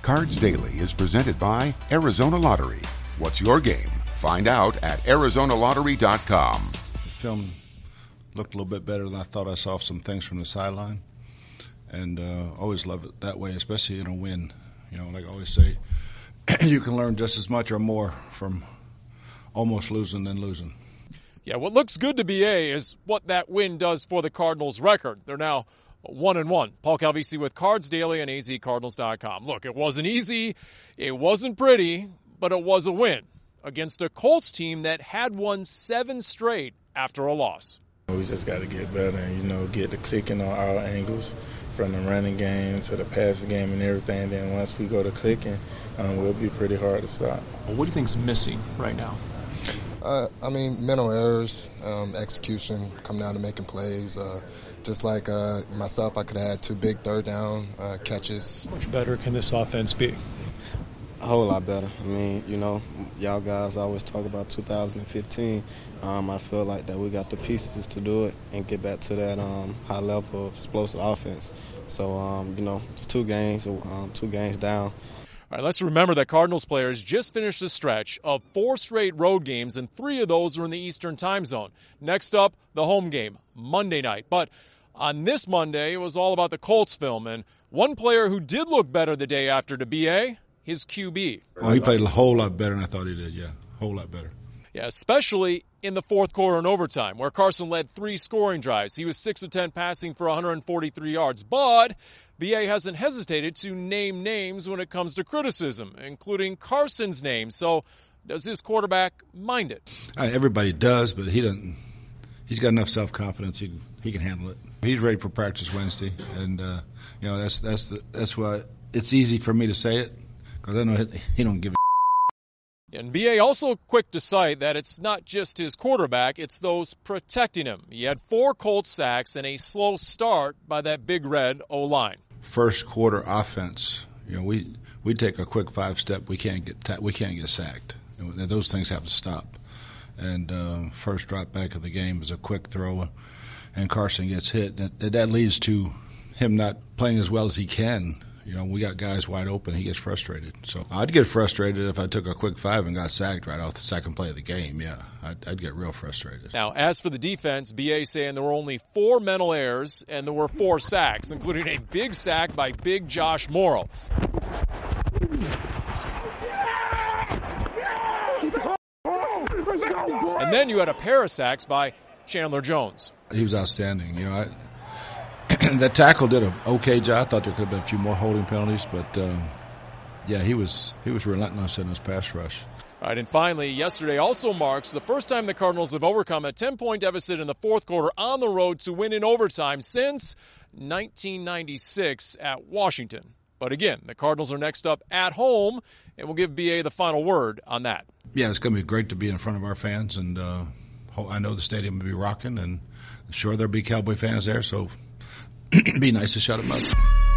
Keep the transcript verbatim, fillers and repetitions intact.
Cards Daily is presented by Arizona Lottery. What's your game? Find out at Arizona Lottery dot com. The film looked a little bit better than I thought. I saw some things from the sideline. And uh, always love it that way, especially in a win. You know, like I always say, you can learn just as much or more from almost losing than losing. Yeah, what looks good to B A is what that win does for the Cardinals' record. They're now one and one. Paul Calvisi with Cards Daily and A Z Cardinals dot com. Look, it wasn't easy, it wasn't pretty, but it was a win against a Colts team that had won seven straight after a loss. We just got to get better and, you know, get the clicking on all angles, from the running game to the passing game and everything. And then once we go to clicking, um, we'll be pretty hard to stop. Well, what do you think's missing right now? Uh, I mean, mental errors, um, execution, come down to making plays. Uh, just like uh, myself, I could have had two big third down uh, catches. How much better can this offense be? A whole lot better. I mean, you know, y'all guys always talk about two thousand fifteen. Um, I feel like that we got the pieces to do it and get back to that um, high level of explosive offense. So, um, you know, it's two games, um, two games down. All right, let's remember that Cardinals players just finished a stretch of four straight road games, and three of those are in the Eastern time zone. Next up, the home game, Monday night. But on this Monday, it was all about the Colts film, and one player who did look better the day after to B A, his Q B. Oh, he played a whole lot better than I thought he did, yeah, a whole lot better. Yeah, especially in the fourth quarter and overtime, where Carson led three scoring drives. He was six of ten passing for one hundred forty-three yards. But B A hasn't hesitated to name names when it comes to criticism, including Carson's name. So does his quarterback mind it? Uh, everybody does, but he doesn't. He's got enough self-confidence. He he can handle it. He's ready for practice Wednesday, and uh, you know that's that's the, that's why it's easy for me to say it, because I know he, he don't give a. And B A also quick to cite that it's not just his quarterback, it's those protecting him. He had four Colts sacks and a slow start by that Big Red O-line. First quarter offense, you know, we we take a quick five step, we can't get ta- we can't get sacked. You know, those things have to stop. And uh, first drop back of the game is a quick throw, and Carson gets hit. That, that leads to him not playing as well as he can. You know, we got guys wide open. He gets frustrated. So I'd get frustrated if I took a quick five and got sacked right off the second play of the game. Yeah, I'd, I'd get real frustrated. Now, as for the defense, B A saying there were only four mental errors and there were four sacks, including a big sack by big Josh Morrow. And then you had a pair of sacks by Chandler Jones. He was outstanding. You know, I, that tackle did an okay job. I thought there could have been a few more holding penalties, but uh, yeah, he was he was relentless in his pass rush. All right, and finally, yesterday also marks the first time the Cardinals have overcome a ten-point deficit in the fourth quarter on the road to win in overtime since nineteen ninety-six at Washington. But again, the Cardinals are next up at home, and we'll give B A the final word on that. Yeah, it's going to be great to be in front of our fans, and uh, I know the stadium will be rocking, and sure there'll be Cowboy fans there, so it'd be nice to shut them up.